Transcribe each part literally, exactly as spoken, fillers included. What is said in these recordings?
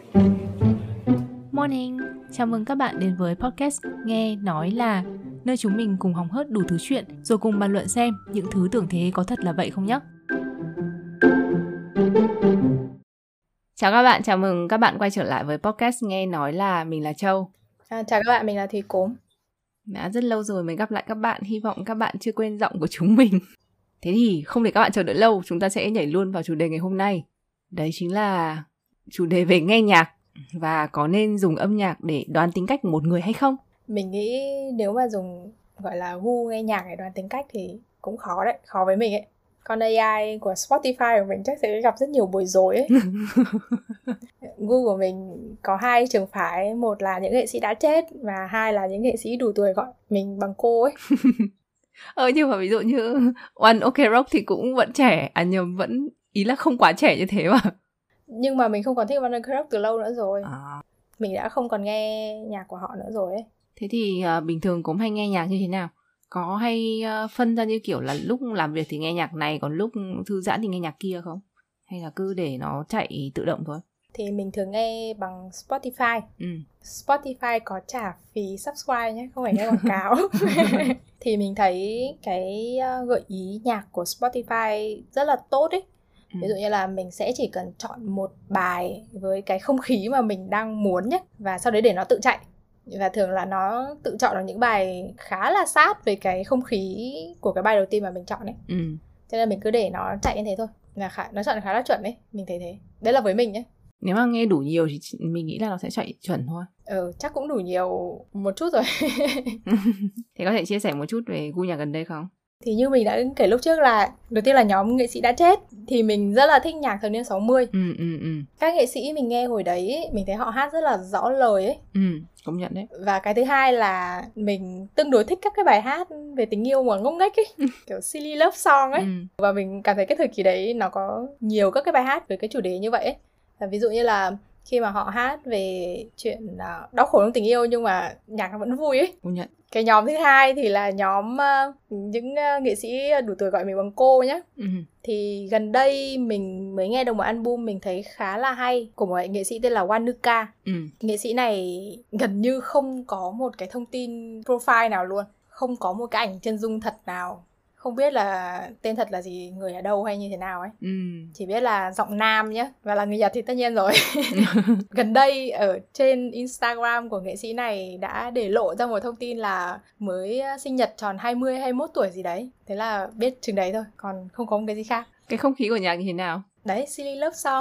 Morning, chào mừng các bạn đến với podcast Nghe Nói Là, nơi chúng mình cùng hóng hớt đủ thứ chuyện rồi cùng bàn luận xem những thứ tưởng thế có thật là vậy không nhé. Chào các bạn, chào mừng các bạn quay trở lại với podcast Nghe Nói Là, mình là Châu. À, chào các bạn, mình là Thùy Cốm. Đã rất lâu rồi mới gặp lại các bạn, hy vọng các bạn chưa quên giọng của chúng mình. Thế thì không để các bạn chờ đợi lâu, chúng ta sẽ nhảy luôn vào chủ đề ngày hôm nay. Đấy chính là chủ đề về nghe nhạc. Và có nên dùng âm nhạc để đoán tính cách của một người hay không? Mình nghĩ nếu mà dùng gọi là gu nghe nhạc để đoán tính cách thì cũng khó đấy, khó với mình ấy. Con a i của Spotify của mình chắc sẽ gặp rất nhiều bối rối ấy. Gu của mình có hai trường phái, một là những nghệ sĩ đã chết và hai là những nghệ sĩ đủ tuổi gọi mình bằng cô ấy. Ờ nhưng mà ví dụ như One Ok Rock thì cũng vẫn trẻ, à nhầm vẫn, ý là không quá trẻ như thế mà. Nhưng mà mình không còn thích One Ok Rock từ lâu nữa rồi. À. Mình đã không còn nghe nhạc của họ nữa rồi ấy. Thế thì uh, bình thường cũng hay nghe nhạc như thế nào? Có hay uh, phân ra như kiểu là lúc làm việc thì nghe nhạc này, còn lúc thư giãn thì nghe nhạc kia không? Hay là cứ để nó chạy tự động thôi? Thì mình thường nghe bằng Spotify. Ừ. Spotify có trả phí subscribe nhé, không phải nghe quảng cáo. Thì mình thấy cái gợi ý nhạc của Spotify rất là tốt ấy. Ừ. Ví dụ như là mình sẽ chỉ cần chọn một bài với cái không khí mà mình đang muốn nhé, và sau đấy để nó tự chạy. Và thường là nó tự chọn được những bài khá là sát với cái không khí của cái bài đầu tiên mà mình chọn ấy. Ừ. Cho nên mình cứ để nó chạy như thế thôi, là khá, nó chọn khá là chuẩn đấy, mình thấy thế. Đấy là với mình nhé. Nếu mà nghe đủ nhiều thì mình nghĩ là nó sẽ chạy chuẩn thôi. Ừ, chắc cũng đủ nhiều một chút rồi. Thế có thể chia sẻ một chút về gu nhạc gần đây không? Thì như mình đã kể lúc trước là đầu tiên là nhóm nghệ sĩ đã chết. Thì mình rất là thích nhạc thập niên sáu mươi. Ừ, ừ, ừ. Các nghệ sĩ mình nghe hồi đấy, mình thấy họ hát rất là rõ lời ấy. Ừ, công nhận đấy. Và cái thứ hai là mình tương đối thích các cái bài hát về tình yêu mà ngốc nghếch ấy. Kiểu silly love song ấy. Ừ. Và mình cảm thấy cái thời kỳ đấy nó có nhiều các cái bài hát về cái chủ đề như vậy ấy. Ví dụ như là khi mà họ hát về chuyện đau khổ trong tình yêu nhưng mà nhạc nó vẫn vui ấy. Công nhận. Cái nhóm thứ hai thì là nhóm uh, những uh, nghệ sĩ đủ tuổi gọi mình bằng cô nhé. Ừ. Thì gần đây mình mới nghe được một album mình thấy khá là hay của một nghệ sĩ tên là Wanuka. Ừ. Nghệ sĩ này gần như không có một cái thông tin profile nào luôn, không có một cái ảnh chân dung thật nào. Không biết là tên thật là gì, người ở đâu hay như thế nào ấy. Ừ. Chỉ biết là giọng nam nhé, và là người Nhật thì tất nhiên rồi. Gần đây ở trên Instagram của nghệ sĩ này đã để lộ ra một thông tin là mới sinh nhật tròn hai mươi hai mươi mốt tuổi gì đấy. Thế là biết chừng đấy thôi, còn không có một cái gì khác. Cái không khí của nhạc như thế nào? Đấy, silly love song.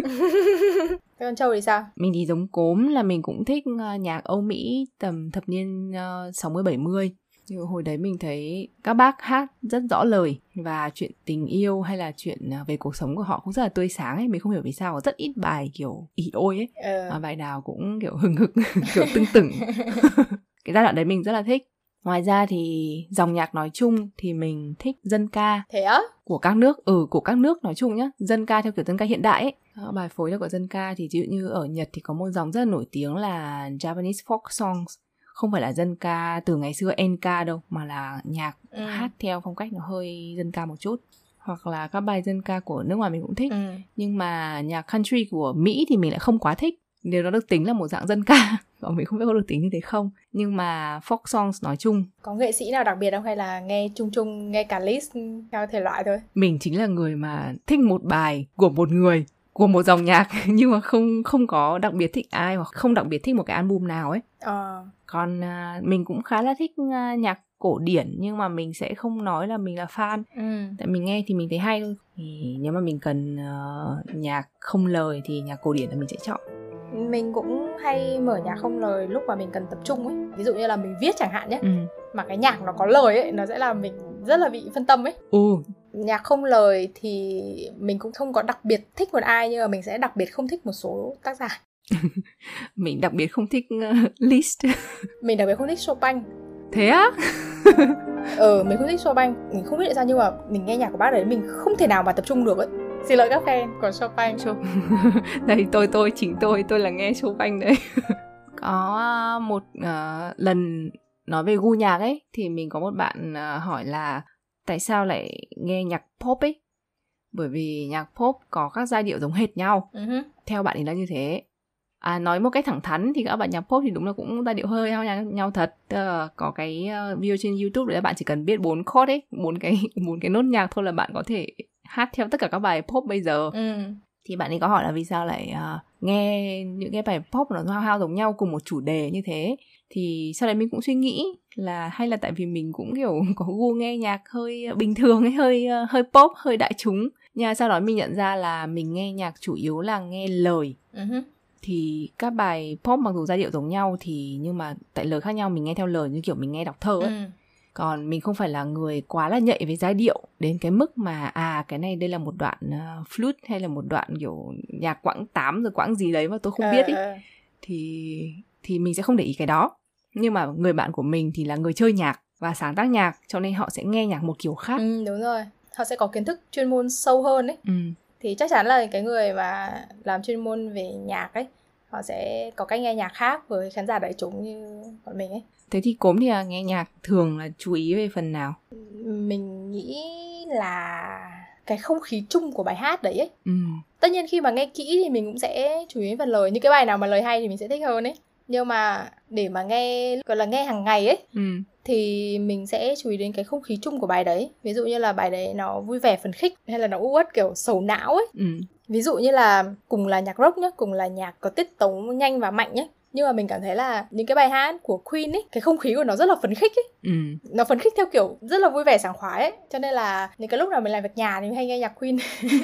Thế con Châu thì sao? Mình thì giống Cốm là mình cũng thích nhạc Âu Mỹ tầm thập niên uh, sáu mươi bảy mươi. Nhưng hồi đấy mình thấy các bác hát rất rõ lời, và chuyện tình yêu hay là chuyện về cuộc sống của họ cũng rất là tươi sáng ấy. Mình không hiểu vì sao có rất ít bài kiểu ỉ ôi ấy. Ừ. Mà bài nào cũng kiểu hừng hực, kiểu tưng tửng. Cái giai đoạn đấy mình rất là thích. Ngoài ra thì dòng nhạc nói chung thì mình thích dân ca. Thế á? Của các nước, ừ, của các nước nói chung nhá. Dân ca theo kiểu dân ca hiện đại ấy. Bài phối của dân ca thì ví dụ như ở Nhật thì có một dòng rất là nổi tiếng là Japanese folk songs. Không phải là dân ca từ ngày xưa enka đâu, mà là nhạc ừ. hát theo phong cách nó hơi dân ca một chút. Hoặc là các bài dân ca của nước ngoài mình cũng thích. Ừ. Nhưng mà nhạc country của Mỹ thì mình lại không quá thích. Nếu nó được tính là một dạng dân ca, còn mình không biết có được tính như thế không. Nhưng mà folk songs nói chung. Có nghệ sĩ nào đặc biệt không, hay là nghe chung chung, nghe cả list theo thể loại thôi? Mình chính là người mà thích một bài của một người, của một dòng nhạc, nhưng mà không không có đặc biệt thích ai, hoặc không đặc biệt thích một cái album nào ấy. Ờ. Còn uh, mình cũng khá là thích uh, nhạc cổ điển, nhưng mà mình sẽ không nói là mình là fan. Ừ. Tại mình nghe thì mình thấy hay thôi. Thì nếu mà mình cần uh, nhạc không lời thì nhạc cổ điển là mình sẽ chọn. Mình cũng hay mở nhạc không lời lúc mà mình cần tập trung ấy. Ví dụ như là mình viết chẳng hạn nhé. Ừ. Mà cái nhạc nó có lời ấy, nó sẽ làm mình rất là bị phân tâm ấy. Ừ. Nhạc không lời thì mình cũng không có đặc biệt thích một ai, nhưng mà mình sẽ đặc biệt không thích một số tác giả. Mình đặc biệt không thích uh, Liszt. Mình đặc biệt không thích Chopin. Thế á? Ừ, mình không thích Chopin. Mình không biết tại sao, nhưng mà mình nghe nhạc của bác đấy mình không thể nào mà tập trung được ấy. Xin lỗi các fan của Chopin. Đây, tôi, tôi, chính tôi, tôi là nghe Chopin đấy. Có một uh, lần nói về gu nhạc ấy, thì mình có một bạn uh, hỏi là tại sao lại nghe nhạc pop ấy. Bởi vì nhạc pop có các giai điệu giống hệt nhau. Uh-huh. Theo bạn ấy là như thế. À, nói một cách thẳng thắn thì các bạn nhạc pop thì đúng là cũng giai điệu hơi nhau nhau, nhau thật. Tức là có cái uh, video trên YouTube đấy, bạn chỉ cần biết bốn chord ấy, bốn cái bốn cái nốt nhạc thôi là bạn có thể hát theo tất cả các bài pop bây giờ. Ừ. Thì bạn ấy có hỏi là vì sao lại uh, nghe những cái bài pop nó hao hao giống nhau cùng một chủ đề như thế. Thì sau đấy mình cũng suy nghĩ là hay là tại vì mình cũng kiểu có gu nghe nhạc hơi bình thường ấy, hơi uh, hơi pop, hơi đại chúng. Nhưng sau đó mình nhận ra là mình nghe nhạc chủ yếu là nghe lời. Uh-huh. Thì các bài pop mặc dù giai điệu giống nhau thì nhưng mà tại lời khác nhau, mình nghe theo lời như kiểu mình nghe đọc thơ ấy. Ừ. Còn mình không phải là người quá là nhạy với giai điệu đến cái mức mà à cái này đây là một đoạn uh, flute hay là một đoạn kiểu nhạc quãng tám rồi quãng gì đấy mà tôi không biết ấy. Uh. Thì thì mình sẽ không để ý cái đó. Nhưng mà người bạn của mình thì là người chơi nhạc và sáng tác nhạc, cho nên họ sẽ nghe nhạc một kiểu khác. Ừ, đúng rồi. Họ sẽ có kiến thức chuyên môn sâu hơn ấy. Ừ. Thì chắc chắn là cái người mà làm chuyên môn về nhạc ấy, họ sẽ có cách nghe nhạc khác với khán giả đại chúng như bọn mình ấy. Thế thì Cốm thì là nghe nhạc thường là chú ý về phần nào? Mình nghĩ là cái không khí chung của bài hát đấy ấy. Ừ. Tất nhiên khi mà nghe kỹ thì mình cũng sẽ chú ý phần lời. Những cái bài nào mà lời hay thì mình sẽ thích hơn ấy. Nhưng mà để mà nghe, gọi là nghe hàng ngày ấy, ừ. thì mình sẽ chú ý đến cái không khí chung của bài đấy. Ví dụ như là bài đấy nó vui vẻ phấn khích hay là nó u uất kiểu sầu não ấy. Ừ. Ví dụ như là cùng là nhạc rock nhá, cùng là nhạc có tiết tấu nhanh và mạnh nhé. Nhưng mà mình cảm thấy là những cái bài hát của Queen ấy, cái không khí của nó rất là phấn khích ấy. Ừ. Nó phấn khích theo kiểu rất là vui vẻ sảng khoái ấy. Cho nên là những cái lúc nào mình làm việc nhà thì mình hay nghe nhạc Queen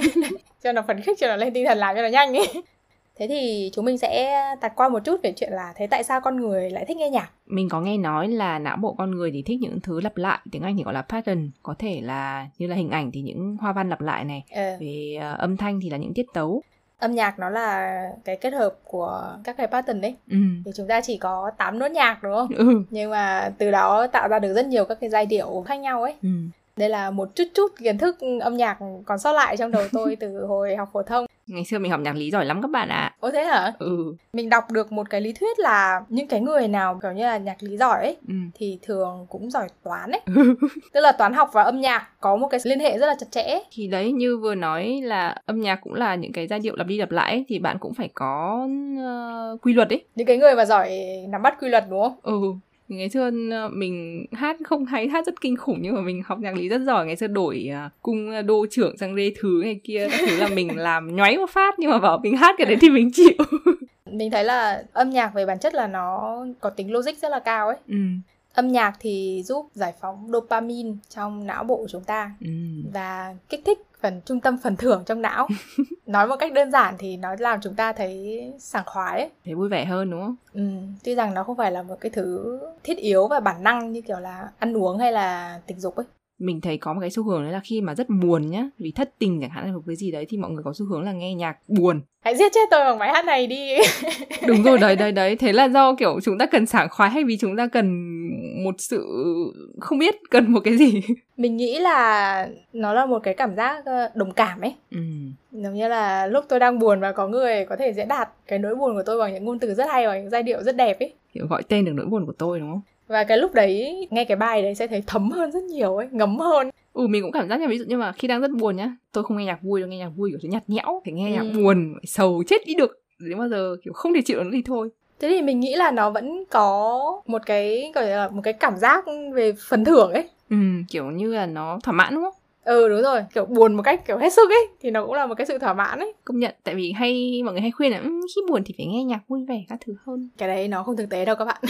cho nó phấn khích, cho nó lên tinh thần làm cho nó nhanh ấy. Thế thì chúng mình sẽ tạt qua một chút về chuyện là thế tại sao con người lại thích nghe nhạc. Mình có nghe nói là não bộ con người thì thích những thứ lặp lại, tiếng Anh thì gọi là pattern. Có thể là như là hình ảnh thì những hoa văn lặp lại này, ừ. Về uh, âm thanh thì là những tiết tấu. Âm nhạc nó là cái kết hợp của các cái pattern đấy. Ừ. Thì chúng ta chỉ có tám nốt nhạc đúng không? Ừ. Nhưng mà từ đó tạo ra được rất nhiều các cái giai điệu khác nhau ấy. Ừ. Đây là một chút chút kiến thức âm nhạc còn sót lại trong đầu tôi từ hồi học phổ thông. Ngày xưa mình học nhạc lý giỏi lắm các bạn ạ. À. Ồ thế hả? Ừ. Mình đọc được một cái lý thuyết là những cái người nào kiểu như là nhạc lý giỏi ấy, ừ. thì thường cũng giỏi toán ấy. Tức là toán học và âm nhạc có một cái liên hệ rất là chặt chẽ. Thì đấy, như vừa nói là âm nhạc cũng là những cái giai điệu lặp đi lặp lại ấy, thì bạn cũng phải có uh, quy luật ấy. Những cái người mà giỏi nắm bắt quy luật đúng không? Ừ. Ngày xưa mình hát không hay, hát rất kinh khủng, nhưng mà mình học nhạc lý rất giỏi. Ngày xưa đổi uh, cung đô trưởng sang rê thứ này kia, các thứ là mình làm nhoáy một phát, nhưng mà bảo mình hát cái đấy thì mình chịu. Mình thấy là âm nhạc về bản chất là nó có tính logic rất là cao ấy. Ừ. Âm nhạc thì giúp giải phóng dopamine trong não bộ của chúng ta, ừ. và kích thích phần trung tâm phần thưởng trong não. Nói một cách đơn giản thì nó làm chúng ta thấy sảng khoái ấy. Thấy vui vẻ hơn đúng không? Ừ, tuy rằng nó không phải là một cái thứ thiết yếu và bản năng như kiểu là ăn uống hay là tình dục ấy. Mình thấy có một cái xu hướng đấy là khi mà rất buồn nhá, vì thất tình chẳng hạn hay một cái gì đấy, thì mọi người có xu hướng là nghe nhạc buồn. Hãy giết chết tôi bằng bài hát này đi. Đúng rồi, đấy, đấy, đấy. Thế là do kiểu chúng ta cần sảng khoái hay vì chúng ta cần một sự... không biết cần một cái gì? Mình nghĩ là nó là một cái cảm giác đồng cảm ấy. Ừ. Giống như là lúc tôi đang buồn và có người có thể diễn đạt cái nỗi buồn của tôi bằng những ngôn từ rất hay và những giai điệu rất đẹp ấy. Kiểu gọi tên được nỗi buồn của tôi đúng không? Và cái lúc đấy nghe cái bài đấy sẽ thấy thấm hơn rất nhiều ấy, ngấm hơn. Ừ, mình cũng cảm giác như ví dụ như mà khi đang rất buồn nhá, tôi không nghe nhạc vui đâu, nghe nhạc vui kiểu nhạt nhẽo, phải nghe ừ. nhạc buồn, sầu chết đi được, đến bao giờ kiểu không thể chịu được nữa thì thôi. Thế thì mình nghĩ là nó vẫn có một cái gọi là một cái cảm giác về phần thưởng ấy. Ừ, kiểu như là nó thỏa mãn đúng không? Ừ đúng rồi, kiểu buồn một cách kiểu hết sức ấy thì nó cũng là một cái sự thỏa mãn ấy. Công nhận, tại vì hay mọi người hay khuyên là um, khi buồn thì phải nghe nhạc vui vẻ các thứ hơn. Cái đấy nó không thực tế đâu các bạn.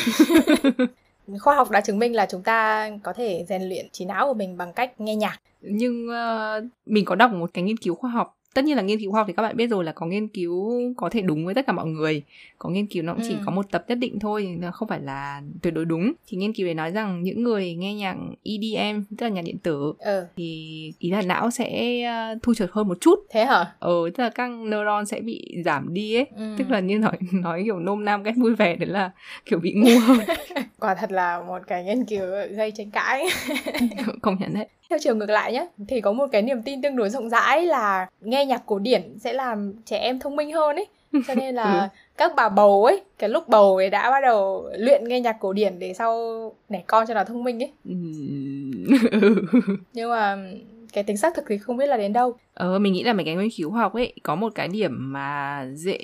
Khoa học đã chứng minh là chúng ta có thể rèn luyện trí não của mình bằng cách nghe nhạc. Nhưng uh, mình có đọc một cái nghiên cứu khoa học. Tất nhiên là nghiên cứu khoa học thì các bạn biết rồi là có nghiên cứu có thể đúng với tất cả mọi người. Có nghiên cứu nó cũng chỉ ừ. có một tập nhất định thôi, không phải là tuyệt đối đúng. Thì nghiên cứu này nói rằng những người nghe nhạc E D M, tức là nhạc điện tử, ừ. thì ý là não sẽ uh, thu chợt hơn một chút. Thế hả? Ừ, tức là các neuron sẽ bị giảm đi ấy. Ừ. Tức là như nói, nói kiểu nôm nam cách vui vẻ đấy là kiểu bị ngu hơn. Quả thật là một cái nghiên cứu gây tranh cãi. Công nhận đấy. Theo chiều ngược lại nhé, thì có một cái niềm tin tương đối rộng rãi là nghe nhạc cổ điển sẽ làm trẻ em thông minh hơn ấy. Cho nên là ừ. các bà bầu ấy, cái lúc bầu ấy đã bắt đầu luyện nghe nhạc cổ điển để sau đẻ con cho nó thông minh ấy. Ừ. Nhưng mà cái tính xác thực thì không biết là đến đâu. Ờ, mình nghĩ là mấy cái nghiên cứu khoa học ấy có một cái điểm mà dễ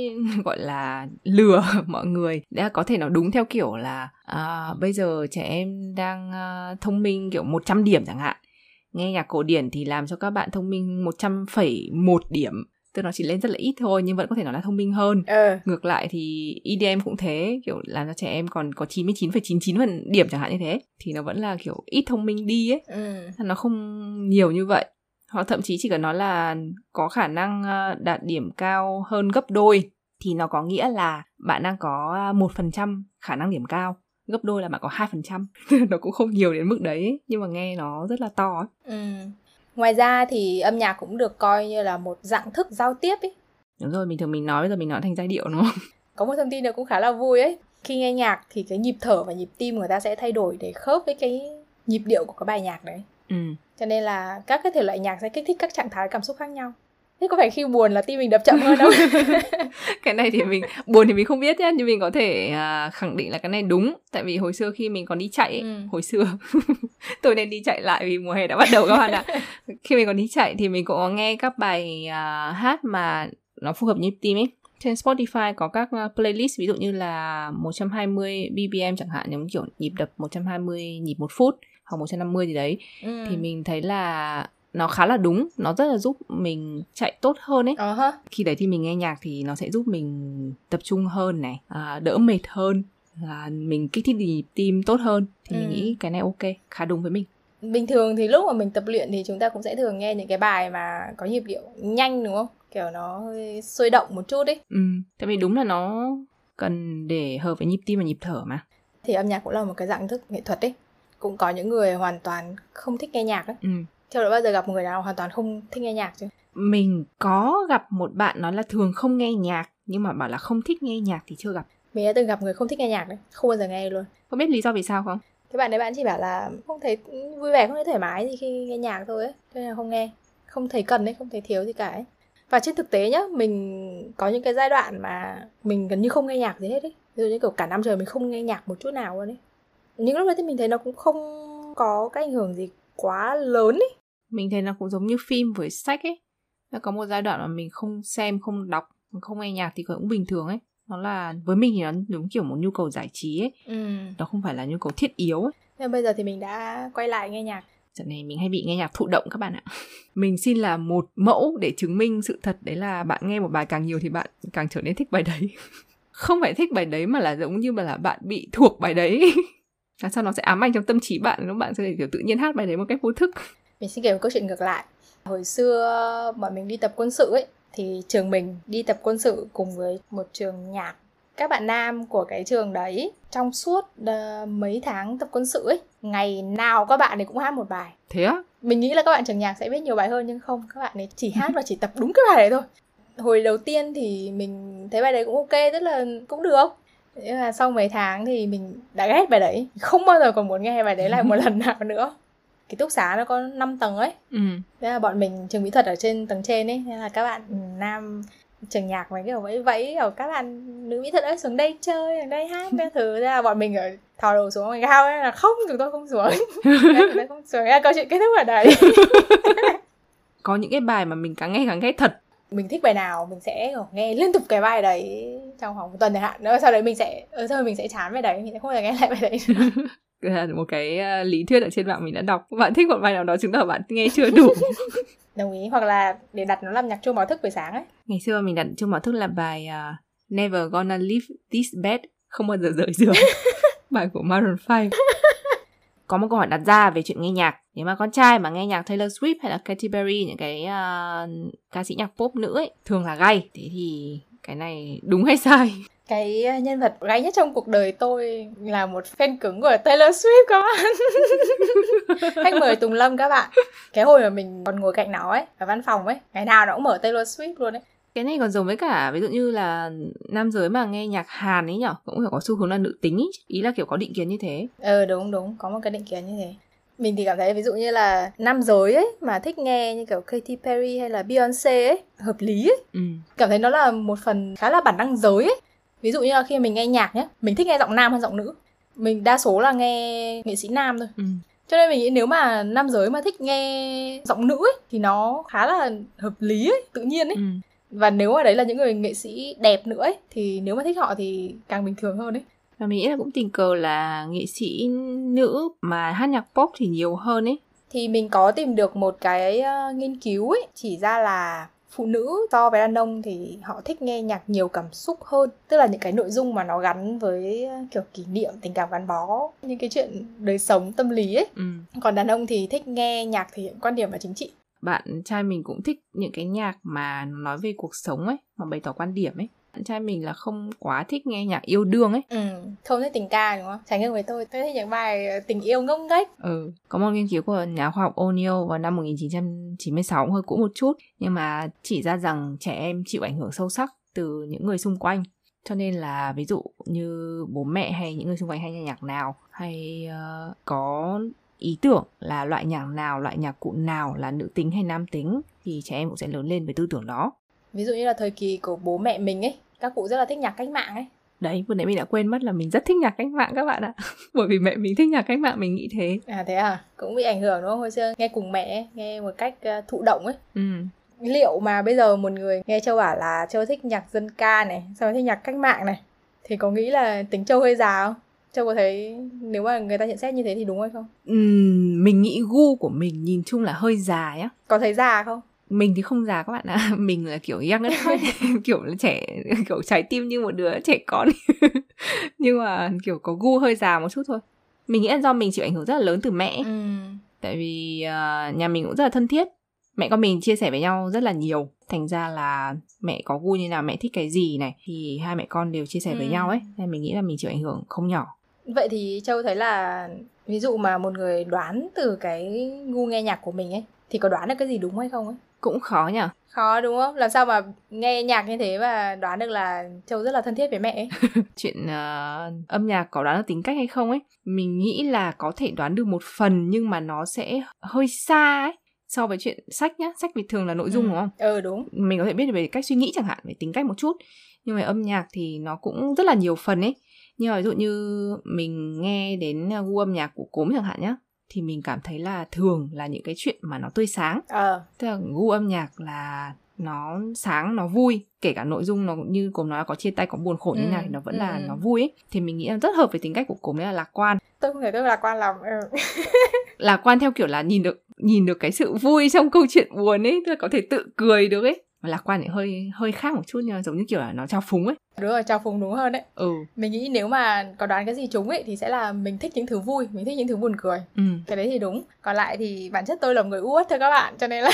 gọi là lừa mọi người. Đấy là có thể nó đúng theo kiểu là à, bây giờ trẻ em đang uh, thông minh kiểu một trăm điểm chẳng hạn. Nghe nhạc cổ điển thì làm cho các bạn thông minh một trăm phẩy một điểm. Tức nó chỉ lên rất là ít thôi nhưng vẫn có thể nói là thông minh hơn. Ừ. Ngược lại thì E D M cũng thế, kiểu làm cho trẻ em còn có chín mươi chín phẩy chín chín phần điểm chẳng hạn như thế, thì nó vẫn là kiểu ít thông minh đi ấy. Ừ. Nó không nhiều như vậy. Hoặc thậm chí chỉ cần nói là có khả năng đạt điểm cao hơn gấp đôi thì nó có nghĩa là bạn đang có một phần trăm khả năng điểm cao. Gấp đôi là bạn có hai phần trăm. Nó cũng không nhiều đến mức đấy ấy, nhưng mà nghe nó rất là to ấy. Ừ. Ngoài ra thì âm nhạc cũng được coi như là một dạng thức giao tiếp ấy. Đúng rồi, bình thường mình nói bây giờ mình nói thành giai điệu đúng không? Có một thông tin nữa cũng khá là vui ấy. Khi nghe nhạc thì cái nhịp thở và nhịp tim người ta sẽ thay đổi để khớp với cái nhịp điệu của cái bài nhạc đấy. Ừ. Cho nên là các cái thể loại nhạc sẽ kích thích các trạng thái cảm xúc khác nhau. Thế có phải khi buồn là tim mình đập chậm hơn không? Cái này thì mình buồn thì mình không biết nhá, nhưng mình có thể uh, khẳng định là cái này đúng. Tại vì hồi xưa khi mình còn đi chạy ấy, ừ. hồi xưa tôi nên đi chạy lại vì mùa hè đã bắt đầu các bạn ạ. Khi mình còn đi chạy thì mình cũng có nghe các bài uh, hát mà nó phù hợp nhịp tim ấy. Trên Spotify có các playlist ví dụ như là một trăm hai mươi B P M chẳng hạn, giống kiểu nhịp đập một trăm hai mươi nhịp một phút hoặc một trăm năm mươi gì đấy. Ừ. Thì mình thấy là nó khá là đúng, nó rất là giúp mình chạy tốt hơn ấy. Uh-huh. Khi đấy thì mình nghe nhạc thì nó sẽ giúp mình tập trung hơn này, à, đỡ mệt hơn, là mình kích thích nhịp tim tốt hơn. Thì ừ. mình nghĩ cái này ok, khá đúng với mình. Bình thường thì lúc mà mình tập luyện thì chúng ta cũng sẽ thường nghe những cái bài mà có nhịp điệu nhanh đúng không? Kiểu nó hơi sôi động một chút ấy. Ừ, tại vì đúng là nó cần để hợp với nhịp tim và nhịp thở mà. Thì âm nhạc cũng là một cái dạng thức nghệ thuật ấy. Cũng có những người hoàn toàn không thích nghe nhạc ấy. Ừ. Theo đã bao giờ gặp một người nào hoàn toàn không thích nghe nhạc chưa? Mình có gặp một bạn nói là thường không nghe nhạc, nhưng mà bảo là không thích nghe nhạc thì chưa gặp. Mình đã từng gặp người không thích nghe nhạc đấy, không bao giờ nghe luôn. Có biết lý do vì sao không? Cái bạn đấy bạn chỉ bảo là không thấy vui vẻ, không thấy thoải mái gì khi nghe nhạc thôi ấy. Thế nên là không nghe, không thấy cần ấy, không thấy thiếu gì cả ấy. Và trên thực tế nhá, mình có những cái giai đoạn mà mình gần như không nghe nhạc gì hết ấy. Ví dụ như kiểu cả năm trời mình không nghe nhạc một chút nào luôn ấy. Những lúc đấy thì mình thấy nó cũng không có cái ảnh hưởng gì quá lớn ấy. Mình thấy nó cũng giống như phim với sách ấy. Nó có một giai đoạn mà mình không xem, không đọc, không nghe nhạc thì cũng bình thường ấy. Nó là, với mình thì nó đúng kiểu một nhu cầu giải trí ấy. Ừ. Nó không phải là nhu cầu thiết yếu ấy. Nhưng bây giờ thì mình đã quay lại nghe nhạc. Dạo này mình hay bị nghe nhạc thụ động các bạn ạ. Mình xin là một mẫu để chứng minh sự thật. Đấy là bạn nghe một bài càng nhiều thì bạn càng trở nên thích bài đấy. Không phải thích bài đấy mà là giống như mà là bạn bị thuộc bài đấy. Làm sao nó sẽ ám ảnh trong tâm trí bạn, lúc bạn sẽ kiểu tự nhiên hát bài đấy một cách vô thức. Mình xin kể một câu chuyện ngược lại. Hồi xưa bọn mình đi tập quân sự ấy, thì trường mình đi tập quân sự cùng với một trường nhạc. Các bạn nam của cái trường đấy trong suốt uh, mấy tháng tập quân sự ấy, ngày nào các bạn ấy cũng hát một bài. Thế á? Mình nghĩ là các bạn trường nhạc sẽ biết nhiều bài hơn, nhưng không, các bạn ấy chỉ hát và chỉ tập đúng cái bài đấy thôi. Hồi đầu tiên thì mình thấy bài đấy cũng ok, rất là cũng được. Nhưng mà sau mấy tháng thì mình đã ghét bài đấy, không bao giờ còn muốn nghe bài đấy lại một lần nào nữa. Ký túc xá nó có năm tầng ấy. Ừ. Thế là bọn mình trường mỹ thuật ở trên tầng trên ấy, nên là các bạn nam trường nhạc mấy kiểu vẫy vẫy, ở các bạn nữ mỹ thuật ấy xuống đây chơi, xuống đây hát các thứ. Thế là bọn mình ở thò đầu xuống ngoài cao ấy là không, chúng tôi không xuống. Chúng tôi không xuống. Câu chuyện kết thúc ở đấy. Có những cái bài mà mình càng nghe càng ghét thật. Mình thích bài nào mình sẽ nghe liên tục cái bài đấy trong khoảng một tuần chẳng hạn. Sau đấy mình sẽ sau mình sẽ chán bài đấy, mình sẽ không bao giờ nghe lại bài đấy nữa. Là một cái uh, lý thuyết ở trên mạng mình đã đọc. Bạn thích một bài nào đó chứng tỏ bạn nghe chưa đủ. Đồng ý. Hoặc là để đặt nó làm nhạc chuông báo thức buổi sáng ấy. Ngày xưa mình đặt chuông báo thức là bài uh, Never Gonna Leave This Bed, không bao giờ rời giường. Bài của Maroon five. Có một câu hỏi đặt ra về chuyện nghe nhạc. Nếu mà con trai mà nghe nhạc Taylor Swift hay là Katy Perry, những cái uh, ca sĩ nhạc pop nữ ấy, thường là gay. Thế thì cái này đúng hay sai? Cái nhân vật gay nhất trong cuộc đời tôi là một fan cứng của Taylor Swift các bạn. Khách mời Tùng Lâm các bạn. Cái hồi mà mình còn ngồi cạnh nó ấy, ở văn phòng ấy, ngày nào nó cũng mở Taylor Swift luôn ấy. Cái này còn giống với cả ví dụ như là nam giới mà nghe nhạc Hàn ấy nhở, cũng phải có xu hướng là nữ tính ý. Ý là kiểu có định kiến như thế. Ừ đúng đúng, có một cái định kiến như thế. Mình thì cảm thấy ví dụ như là nam giới ấy mà thích nghe như kiểu Katy Perry hay là Beyoncé ấy, hợp lý ấy. Ừ. Cảm thấy nó là một phần khá là bản năng giới ấy. Ví dụ như là khi mình nghe nhạc nhé, mình thích nghe giọng nam hơn giọng nữ. Mình đa số là nghe nghệ sĩ nam thôi. Ừ. Cho nên mình nghĩ nếu mà nam giới mà thích nghe giọng nữ ấy, thì nó khá là hợp lý ấy, tự nhiên ấy. Ừ. Và nếu mà đấy là những người nghệ sĩ đẹp nữa ấy, thì nếu mà thích họ thì càng bình thường hơn ấy. Và mình nghĩ là cũng tình cờ là nghệ sĩ nữ mà hát nhạc pop thì nhiều hơn ấy. Thì mình có tìm được một cái uh, nghiên cứu ấy, chỉ ra là phụ nữ so với đàn ông thì họ thích nghe nhạc nhiều cảm xúc hơn. Tức là những cái nội dung mà nó gắn với kiểu kỷ niệm, tình cảm gắn bó, những cái chuyện đời sống, tâm lý ấy. Ừ. Còn đàn ông thì thích nghe nhạc thể hiện quan điểm và chính trị. Bạn trai mình cũng thích những cái nhạc mà nói về cuộc sống ấy, mà bày tỏ quan điểm ấy. Bạn trai mình là không quá thích nghe nhạc yêu đương ấy. Ừ, không thích tình ca đúng không? Trái ngược với tôi, tôi thích những bài tình yêu ngông nghếch. Ừ, có một nghiên cứu của nhà khoa học O'Neill vào năm một nghìn chín trăm chín mươi sáu, hơi cũ một chút, nhưng mà chỉ ra rằng trẻ em chịu ảnh hưởng sâu sắc từ những người xung quanh. Cho nên là ví dụ như bố mẹ hay những người xung quanh hay nghe nhạc nào, hay uh, có ý tưởng là loại nhạc nào, loại nhạc cụ nào là nữ tính hay nam tính, thì trẻ em cũng sẽ lớn lên với tư tưởng đó. Ví dụ như là thời kỳ của bố mẹ mình ấy, các cụ rất là thích nhạc cách mạng ấy. Đấy, vừa nãy mình đã quên mất là mình rất thích nhạc cách mạng các bạn ạ. Bởi vì mẹ mình thích nhạc cách mạng, mình nghĩ thế. À thế à? Cũng bị ảnh hưởng đúng không? Hồi xưa nghe cùng mẹ, nghe một cách uh, thụ động ấy. Ừ. Liệu mà bây giờ một người nghe Châu bảo là Châu thích nhạc dân ca này, sau đó thích nhạc cách mạng này, thì có nghĩ là tính Châu hơi già không? Châu có thấy nếu mà người ta nhận xét như thế thì đúng hay không? Uhm, mình nghĩ gu của mình nhìn chung là hơi già nhá. Có thấy già không? Mình thì không già các bạn ạ. Mình là kiểu young at heart, kiểu là trẻ, kiểu trái tim như một đứa trẻ con. Nhưng mà kiểu có gu hơi già một chút thôi. Mình nghĩ là do mình chịu ảnh hưởng rất là lớn từ mẹ. Ừ. Tại vì uh, nhà mình cũng rất là thân thiết. Mẹ con mình chia sẻ với nhau rất là nhiều. Thành ra là mẹ có gu như nào, mẹ thích cái gì này, thì hai mẹ con đều chia sẻ với ừ. nhau ấy. Nên mình nghĩ là mình chịu ảnh hưởng không nhỏ. Vậy thì Châu thấy là ví dụ mà một người đoán từ cái gu nghe nhạc của mình ấy, thì có đoán được cái gì đúng hay không ấy? Cũng khó nhỉ? Khó đúng không? Làm sao mà nghe nhạc như thế và đoán được là Châu rất là thân thiết với mẹ ấy? Chuyện uh, âm nhạc có đoán được tính cách hay không ấy, mình nghĩ là có thể đoán được một phần, nhưng mà nó sẽ hơi xa ấy so với chuyện sách nhá. Sách vì thường là nội dung ừ. đúng không? Ừ đúng. Mình có thể biết về cách suy nghĩ chẳng hạn, về tính cách một chút. Nhưng mà âm nhạc thì nó cũng rất là nhiều phần ấy. Nhưng mà ví dụ như mình nghe đến gu âm nhạc của Cốm chẳng hạn nhá, thì mình cảm thấy là thường là những cái chuyện mà nó tươi sáng. Ờ. Tức là gu âm nhạc là nó sáng, nó vui. Kể cả nội dung nó như Cốm nói là có chia tay, có buồn khổ như ừ. nào thì nó vẫn ừ. là nó vui ấy. Thì mình nghĩ là rất hợp với tính cách của Cốm, đấy là lạc quan. Tôi không thể tôi lạc quan lắm. Ừ. Lạc quan theo kiểu là nhìn được nhìn được cái sự vui trong câu chuyện buồn ấy, tức là có thể tự cười được ấy. Mà lạc quan thì hơi hơi khác một chút, nhưng mà giống như kiểu là nó trào phúng ấy. Đúng rồi, trào phúng đúng hơn đấy. Ừ. Mình nghĩ nếu mà có đoán cái gì trúng ấy thì sẽ là mình thích những thứ vui, mình thích những thứ buồn cười. Ừ. Cái đấy thì đúng. Còn lại thì bản chất tôi là một người uất thôi các bạn, cho nên là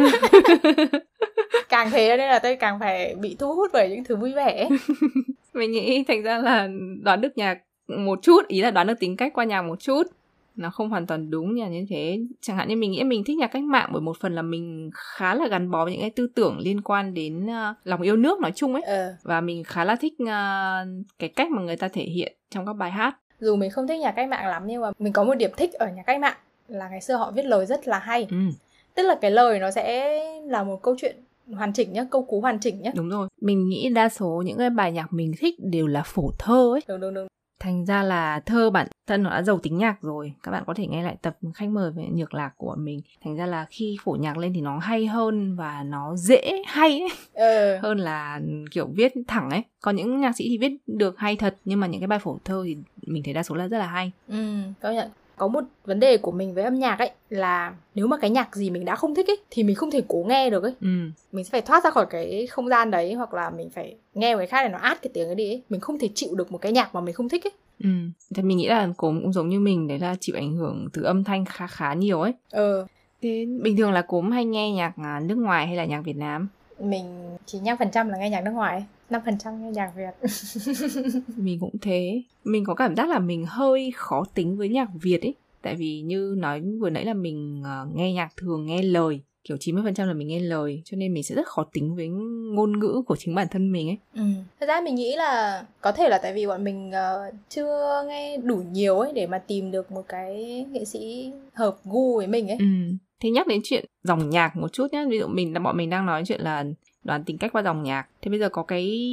càng thế nên là tôi càng phải bị thu hút bởi những thứ vui vẻ. Mình nghĩ thành ra là đoán được nhạc một chút, ý là đoán được tính cách qua nhạc một chút. Nó không hoàn toàn đúng như như thế. Chẳng hạn như mình nghĩ mình thích nhạc cách mạng bởi một phần là mình khá là gắn bó với những cái tư tưởng liên quan đến uh, lòng yêu nước nói chung ấy. Ừ. Và mình khá là thích uh, cái cách mà người ta thể hiện trong các bài hát. Dù mình không thích nhạc cách mạng lắm, nhưng mà mình có một điểm thích ở nhạc cách mạng là ngày xưa họ viết lời rất là hay. Ừ. Tức là cái lời nó sẽ là một câu chuyện hoàn chỉnh nhá, câu cú hoàn chỉnh nhá. Đúng rồi. Mình nghĩ đa số những cái bài nhạc mình thích đều là phổ thơ ấy. Đúng đúng đúng. Thành ra là thơ bản thân nó đã giàu tính nhạc rồi. Các bạn có thể nghe lại tập khách mời về nhược lạc của mình. Thành ra là khi phổ nhạc lên thì nó hay hơn và nó dễ hay ấy. Ừ. Hơn là kiểu viết thẳng ấy. Còn những nhạc sĩ thì viết được hay thật, nhưng mà những cái bài phổ thơ thì mình thấy đa số là rất là hay. Ừ, công nhận. Có một vấn đề của mình với âm nhạc ấy là nếu mà cái nhạc gì mình đã không thích ấy thì mình không thể cố nghe được ấy. Ừ. Mình sẽ phải thoát ra khỏi cái không gian đấy, hoặc là mình phải nghe một cái khác để nó át cái tiếng ấy đi ấy. Mình không thể chịu được một cái nhạc mà mình không thích ấy. Ừ. Thì mình nghĩ là Cốm cũng giống như mình, đấy là chịu ảnh hưởng từ âm thanh khá khá nhiều ấy. Ừ. Thế bình thường là Cốm hay nghe nhạc nước ngoài hay là nhạc Việt Nam? Mình chỉ năm phần trăm là nghe nhạc nước ngoài ấy. năm phần trăm nghe nhạc Việt. Mình cũng thế. Mình có cảm giác là mình hơi khó tính với nhạc Việt ấy. Tại vì như nói vừa nãy là mình uh, nghe nhạc thường nghe lời, kiểu chín mươi phần trăm là mình nghe lời, cho nên mình sẽ rất khó tính với ngôn ngữ của chính bản thân mình ấy. Ừ. Thật ra mình nghĩ là có thể là tại vì bọn mình uh, chưa nghe đủ nhiều ấy để mà tìm được một cái nghệ sĩ hợp gu với mình ấy. Ừ. Thế nhắc đến chuyện dòng nhạc một chút nhé. Ví dụ mình bọn mình đang nói chuyện là đoán tính cách qua dòng nhạc. Thế bây giờ có cái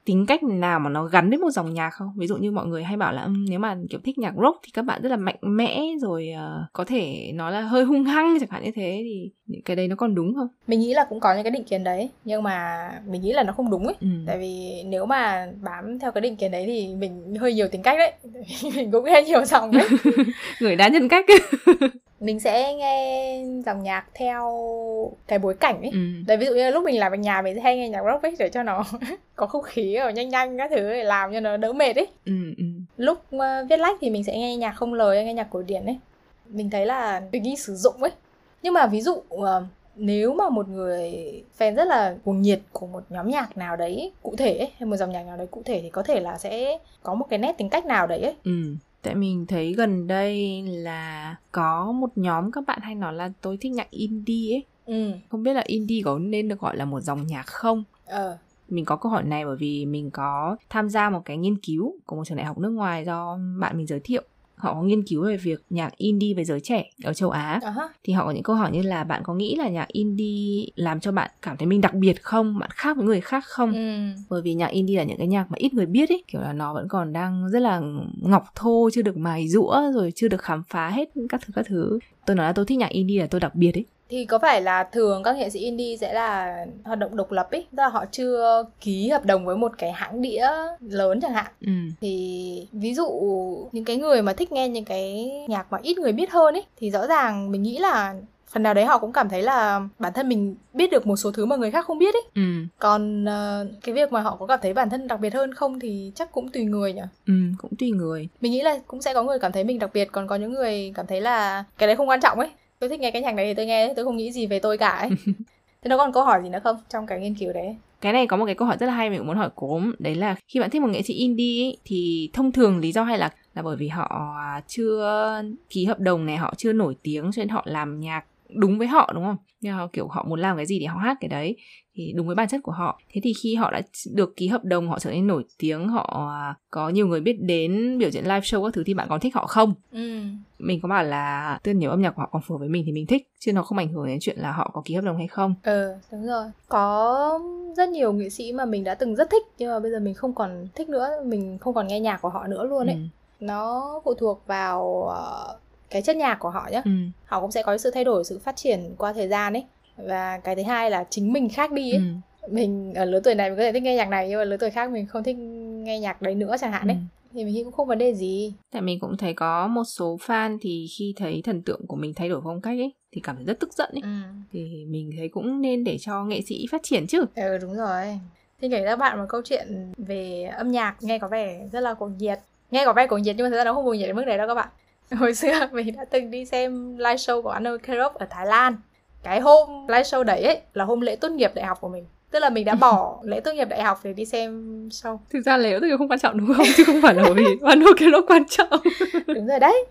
tính cách nào mà nó gắn với một dòng nhạc không? Ví dụ như mọi người hay bảo là um, nếu mà kiểu thích nhạc rock thì các bạn rất là mạnh mẽ, rồi uh, có thể nói là hơi hung hăng chẳng hạn như thế, thì những cái đấy nó còn đúng không? Mình nghĩ là cũng có những cái định kiến đấy, nhưng mà mình nghĩ là nó không đúng ấy. Ừ. Tại vì nếu mà bám theo cái định kiến đấy thì mình hơi nhiều tính cách đấy. Mình cũng nghe nhiều dòng đấy. Người đa nhân cách. Mình sẽ nghe dòng nhạc theo cái bối cảnh ấy. Ừ. Đấy, ví dụ như lúc mình làm ở nhà mình sẽ hay nghe nhạc rock ấy để cho nó có không khí ở nhanh nhanh các thứ để làm cho nó đỡ mệt ấy. Ừ, ừ. Lúc uh, viết lách thì mình sẽ nghe nhạc không lời, nghe nhạc cổ điển ấy. Mình thấy là tùy nghi sử dụng ấy. Nhưng mà ví dụ uh, nếu mà một người fan rất là cuồng nhiệt của một nhóm nhạc nào đấy cụ thể ấy, hay một dòng nhạc nào đấy cụ thể, thì có thể là sẽ có một cái nét tính cách nào đấy ấy. Ừ. Tại mình thấy gần đây là có một nhóm các bạn hay nói là tôi thích nhạc indie ấy. Ừ. Không biết là indie có nên được gọi là một dòng nhạc không? Ờ. Mình có câu hỏi này bởi vì mình có tham gia một cái nghiên cứu của một trường đại học nước ngoài do bạn mình giới thiệu. Họ có nghiên cứu về việc nhạc indie với giới trẻ ở châu Á. Uh-huh. Thì họ có những câu hỏi như là bạn có nghĩ là nhạc indie làm cho bạn cảm thấy mình đặc biệt không? Bạn khác với người khác không? Ừ. Bởi vì nhạc indie là những cái nhạc mà ít người biết ấy. Kiểu là nó vẫn còn đang rất là ngọc thô, chưa được mài giũa, rồi chưa được khám phá hết các thứ các thứ. Tôi nói là tôi thích nhạc indie là tôi đặc biệt ấy. Thì có phải là thường các nghệ sĩ indie sẽ là hoạt động độc lập ấy, tức là họ chưa ký hợp đồng với một cái hãng đĩa lớn chẳng hạn. Ừ. Thì ví dụ những cái người mà thích nghe những cái nhạc mà ít người biết hơn ấy, thì rõ ràng mình nghĩ là phần nào đấy họ cũng cảm thấy là bản thân mình biết được một số thứ mà người khác không biết ấy. Ừ. Còn uh, cái việc mà họ có cảm thấy bản thân đặc biệt hơn không thì chắc cũng tùy người nhỉ? Ừ, cũng tùy người. Mình nghĩ là cũng sẽ có người cảm thấy mình đặc biệt, còn có những người cảm thấy là cái đấy không quan trọng ấy. Tôi thích nghe cái nhạc này thì tôi nghe, tôi không nghĩ gì về tôi cả ấy. Thế nó còn câu hỏi gì nữa không trong cái nghiên cứu đấy? Cái này có một cái câu hỏi rất là hay mình cũng muốn hỏi Cốm. Đấy là khi bạn thích một nghệ sĩ indie ấy, thì thông thường lý do hay là là bởi vì họ chưa ký hợp đồng này, họ chưa nổi tiếng cho nên họ làm nhạc đúng với họ, đúng không? Nhưng mà kiểu họ muốn làm cái gì để họ hát cái đấy thì đúng với bản chất của họ. Thế thì khi họ đã được ký hợp đồng, họ trở nên nổi tiếng, họ có nhiều người biết đến, biểu diễn live show các thứ, thì bạn còn thích họ không? Ừ. Mình có bảo là tức nếu âm nhạc của họ còn phù hợp với mình thì mình thích, chứ nó không ảnh hưởng đến chuyện là họ có ký hợp đồng hay không. Ừ, đúng rồi. Có rất nhiều nghệ sĩ mà mình đã từng rất thích nhưng mà bây giờ mình không còn thích nữa, mình không còn nghe nhạc của họ nữa luôn ấy. Ừ. Nó phụ thuộc vào uh, cái chất nhạc của họ nhé. Ừ. Họ cũng sẽ có sự thay đổi, sự phát triển qua thời gian ấy. Và cái thứ hai là chính mình khác đi ấy. Ừ. Mình ở lứa tuổi này mình có thể thích nghe nhạc này, nhưng mà lứa tuổi khác mình không thích nghe nhạc đấy nữa chẳng hạn ấy. Ừ. Thì mình nghĩ cũng không vấn đề gì. Tại mình cũng thấy có một số fan thì khi thấy thần tượng của mình thay đổi phong cách ấy thì cảm thấy rất tức giận ấy. Ừ. Thì mình thấy cũng nên để cho nghệ sĩ phát triển chứ. Ừ, đúng rồi. Thì kể các bạn một câu chuyện về âm nhạc nghe có vẻ rất là cuồng nhiệt. Nghe có vẻ cuồng nhiệt nhưng mà thực ra nó không cuồng nhiệt đến mức đấy đâu các bạn. Hồi xưa mình đã từng đi xem live show của Ano K-pop ở Thái Lan. Cái hôm live show đấy ấy là hôm lễ tốt nghiệp đại học của mình. Tức là mình đã bỏ lễ tốt nghiệp đại học để đi xem show. Thực ra lễ tốt nghiệp không quan trọng đúng không? Chứ không phải là bởi vì Ano K-pop quan trọng. Đúng rồi đấy.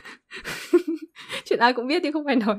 Chuyện ai cũng biết thì không phải nói.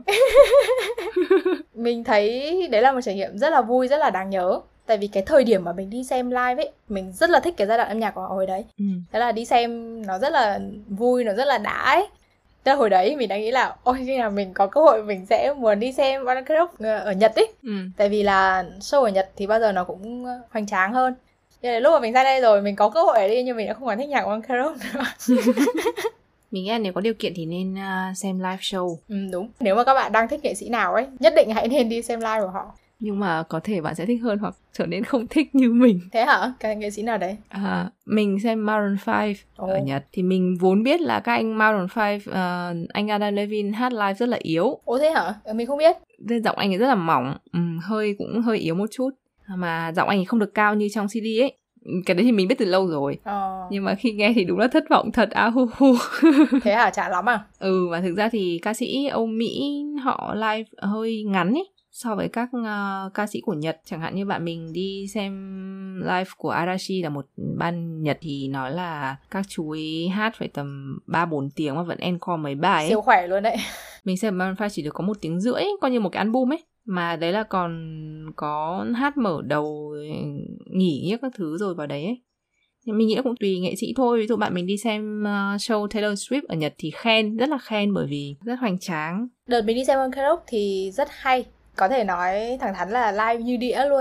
Mình thấy đấy là một trải nghiệm rất là vui, rất là đáng nhớ. Tại vì cái thời điểm mà mình đi xem live ấy, mình rất là thích cái giai đoạn âm nhạc của họ hồi đấy. Ừ. Thế là đi xem nó rất là vui, nó rất là đã ấy. Thế là hồi đấy mình đã nghĩ là ôi khi nào mình có cơ hội mình sẽ muốn đi xem One Ok Rock ở Nhật ấy. Ừ. Tại vì là show ở Nhật thì bao giờ nó cũng hoành tráng hơn. Thế là lúc mà mình ra đây rồi mình có cơ hội để đi nhưng mình đã không còn thích nhạc One Ok Rock nữa. Mình nghĩ là nếu có điều kiện thì nên uh, xem live show. Ừ, đúng. Nếu mà các bạn đang thích nghệ sĩ nào ấy, nhất định hãy nên đi xem live của họ. Nhưng mà có thể bạn sẽ thích hơn hoặc trở nên không thích như mình. Thế hả? Cái nghệ sĩ nào đấy? À, mình xem Maroon five oh. ở Nhật. Thì mình vốn biết là các anh Maroon five, uh, anh Adam Levine hát live rất là yếu. Ồ thế hả? Mình không biết. Giọng anh ấy rất là mỏng, ừ, hơi cũng hơi yếu một chút. Mà giọng anh ấy không được cao như trong xê đê ấy. Cái đấy thì mình biết từ lâu rồi. Ờ. Nhưng mà khi nghe thì đúng là thất vọng thật. À hu hu. Thế hả? Chả lắm à? Ừ, và thực ra thì ca sĩ Âu Mỹ họ live hơi ngắn ấy so với các uh, ca sĩ của Nhật. Chẳng hạn như bạn mình đi xem live của Arashi là một ban Nhật thì nói là các chú ấy hát phải tầm ba bốn tiếng mà vẫn encore mấy bài ấy. Siêu khỏe luôn đấy. Mình xem Maroon five chỉ được có một tiếng rưỡi ấy, coi như một cái album ấy. Mà đấy là còn có hát mở đầu, nghỉ nhất các thứ rồi vào đấy ấy. Mình nghĩ là cũng tùy nghệ sĩ thôi. Ví dụ bạn mình đi xem uh, show Taylor Swift ở Nhật thì khen, rất là khen bởi vì rất hoành tráng. Đợt mình đi xem One Ok Rock thì rất hay. Có thể nói thẳng thắn là live như đĩa luôn.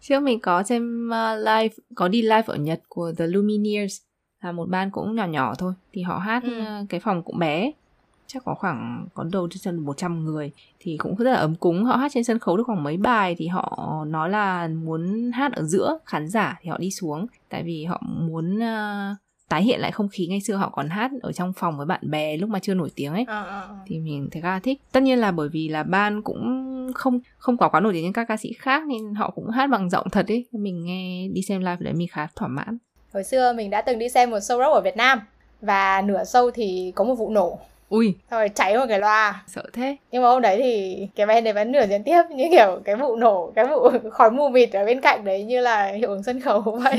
Trước mình có xem uh, live, có đi live ở Nhật của The Lumineers, là một band cũng nhỏ nhỏ thôi. Thì họ hát, ừ. uh, cái phòng cũng bé, chắc có khoảng, có đầu trên một trăm người. Thì cũng rất là ấm cúng. Họ hát trên sân khấu được khoảng mấy bài, thì họ nói là muốn hát ở giữa khán giả thì họ đi xuống. Tại vì họ muốn uh, tái hiện lại không khí ngày xưa họ còn hát ở trong phòng với bạn bè lúc mà chưa nổi tiếng ấy. à, à, à. Thì mình thấy khá là thích. Tất nhiên là bởi vì là band cũng không không quá quá nổi tiếng như các ca sĩ khác, nên họ cũng hát bằng giọng thật ấy. Mình nghe đi xem live đấy mình khá thỏa mãn. Hồi xưa mình đã từng đi xem một show rock ở Việt Nam, và nửa show thì có một vụ nổ. Ui, xong rồi cháy một cái loa. Sợ thế. Nhưng mà hôm đấy thì cái band này vẫn nửa diễn tiếp, như kiểu cái vụ nổ, cái vụ khói mù mịt ở bên cạnh đấy như là hiệu ứng sân khấu vậy.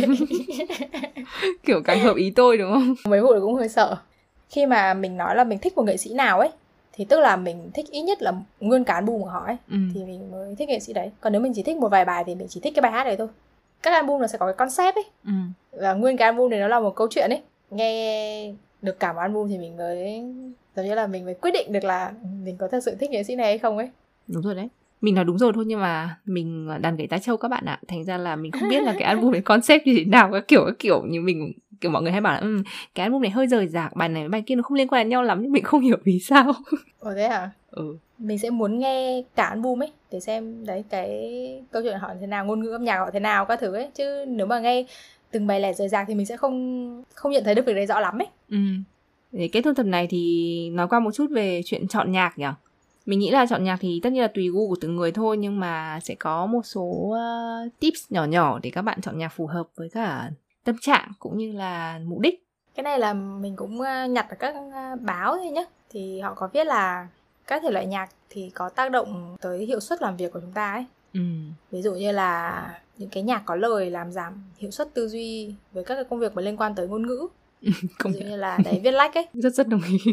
Kiểu càng hợp ý tôi đúng không? Mấy vụ đấy cũng hơi sợ. Khi mà mình nói là mình thích một nghệ sĩ nào ấy, thì tức là mình thích ít nhất là nguyên cả album của họ ấy, ừ. thì mình mới thích nghệ sĩ đấy. Còn nếu mình chỉ thích một vài bài thì mình chỉ thích cái bài hát đấy thôi. Các album nó sẽ có cái concept ấy, ừ. và nguyên cái album này nó là một câu chuyện ấy. Nghe được cả một album thì mình mới, giống như là mình mới quyết định được là mình có thật sự thích nghệ sĩ này hay không ấy. Đúng rồi đấy. Mình nói đúng rồi thôi, nhưng mà mình đàn gảy tá châu các bạn ạ. Thành ra là mình không biết là cái album này concept như thế nào, các kiểu các kiểu như mình, kiểu mọi người hay bảo là um, cái album này hơi rời rạc, bài này với bài kia nó không liên quan đến nhau lắm, nhưng mình không hiểu vì sao. Ồ thế hả? Ừ. Mình sẽ muốn nghe cả album ấy để xem đấy cái câu chuyện họ thế nào, ngôn ngữ âm nhạc họ thế nào các thứ ấy, chứ nếu mà nghe từng bài lẻ rời rạc thì mình sẽ không không nhận thấy được việc đấy rõ lắm ấy. Ừ. Để kết thúc tập này thì nói qua một chút về chuyện chọn nhạc nhỉ. Mình nghĩ là chọn nhạc thì tất nhiên là tùy gu của từng người thôi, nhưng mà sẽ có một số uh, tips nhỏ nhỏ để các bạn chọn nhạc phù hợp với cả tâm trạng cũng như là mục đích. Cái này là mình cũng nhặt ở các báo thôi nhé. Thì họ có viết là các thể loại nhạc thì có tác động tới hiệu suất làm việc của chúng ta ấy. Ừ. Ví dụ như là những cái nhạc có lời làm giảm hiệu suất tư duy với các cái công việc mà liên quan tới ngôn ngữ. Ví dụ như là đấy, viết lách ấy. Rất rất đồng ý.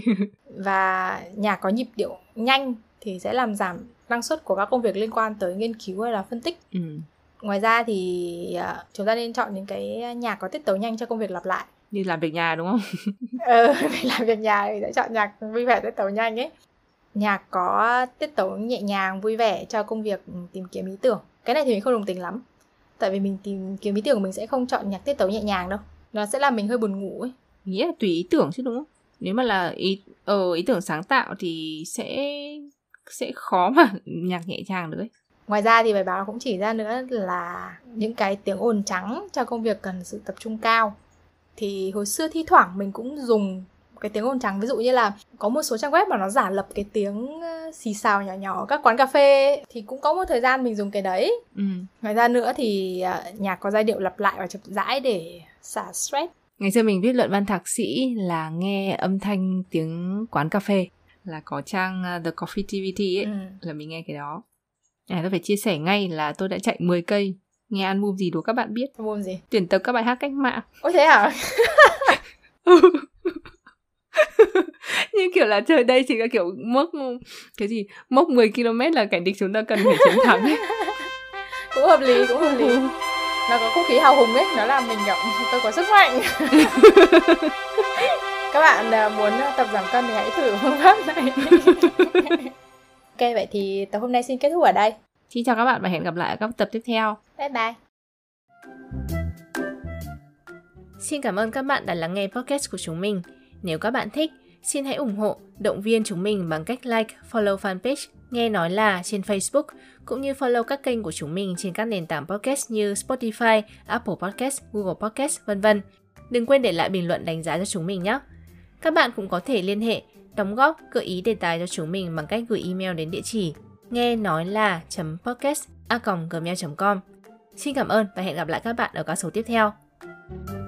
Và nhạc có nhịp điệu nhanh thì sẽ làm giảm năng suất của các công việc liên quan tới nghiên cứu hay là phân tích. Ừ. Ngoài ra thì uh, chúng ta nên chọn những cái nhạc có tiết tấu nhanh cho công việc lặp lại. Như làm việc nhà đúng không? Ừ, mình làm việc nhà thì sẽ chọn nhạc vui vẻ tiết tấu nhanh ấy. Nhạc có tiết tấu nhẹ nhàng vui vẻ cho công việc tìm kiếm ý tưởng. Cái này thì mình không đồng tình lắm. Tại vì mình tìm kiếm ý tưởng mình sẽ không chọn nhạc tiết tấu nhẹ nhàng đâu. Nó sẽ làm mình hơi buồn ngủ ấy. Nghĩa là tùy ý tưởng chứ đúng không? Nếu mà là ý, ờ, ý tưởng sáng tạo thì sẽ sẽ khó mà nhạc nhẹ nhàng được ấy. Ngoài ra thì bài báo cũng chỉ ra nữa là những cái tiếng ồn trắng cho công việc cần sự tập trung cao. Thì hồi xưa thi thoảng mình cũng dùng cái tiếng ồn trắng. Ví dụ như là có một số trang web mà nó giả lập cái tiếng xì xào nhỏ nhỏ ở các quán cà phê, thì cũng có một thời gian mình dùng cái đấy. Ừ. Ngoài ra nữa thì nhạc có giai điệu lặp lại và chậm rãi để xả stress. Ngày xưa mình viết luận văn thạc sĩ là nghe âm thanh tiếng quán cà phê, là có trang The Coffeetivity ấy, ừ. là mình nghe cái đó. À, tôi phải chia sẻ ngay là tôi đã chạy mười cây nghe album gì đó các bạn biết. Album gì? Tuyển tập các bài hát cách mạng. Ôi thế hả? Nhưng kiểu là trời, đây chỉ là kiểu mốc cái gì, mốc mười ki lô mét là kẻ địch chúng ta cần phải chiến thắng ấy. Cũng hợp lý, cũng hợp lý. Nó có không khí hào hùng ấy, nó làm mình kiểu tôi có sức mạnh. Các bạn muốn tập giảm cân thì hãy thử phương pháp này. Ok, vậy thì tập hôm nay xin kết thúc ở đây. Xin chào các bạn và hẹn gặp lại ở các tập tiếp theo. Bye bye. Xin cảm ơn các bạn đã lắng nghe podcast của chúng mình. Nếu các bạn thích, xin hãy ủng hộ, động viên chúng mình bằng cách like, follow fanpage Nghe Nói Là trên Facebook, cũng như follow các kênh của chúng mình trên các nền tảng podcast như Spotify, Apple Podcast, Google Podcast, vân vân. Đừng quên để lại bình luận đánh giá cho chúng mình nhé. Các bạn cũng có thể liên hệ, đóng góp, gợi ý đề tài cho chúng mình bằng cách gửi email đến địa chỉ nghe nói là podcast a còng gmail chấm com. Xin cảm ơn và hẹn gặp lại các bạn ở các số tiếp theo.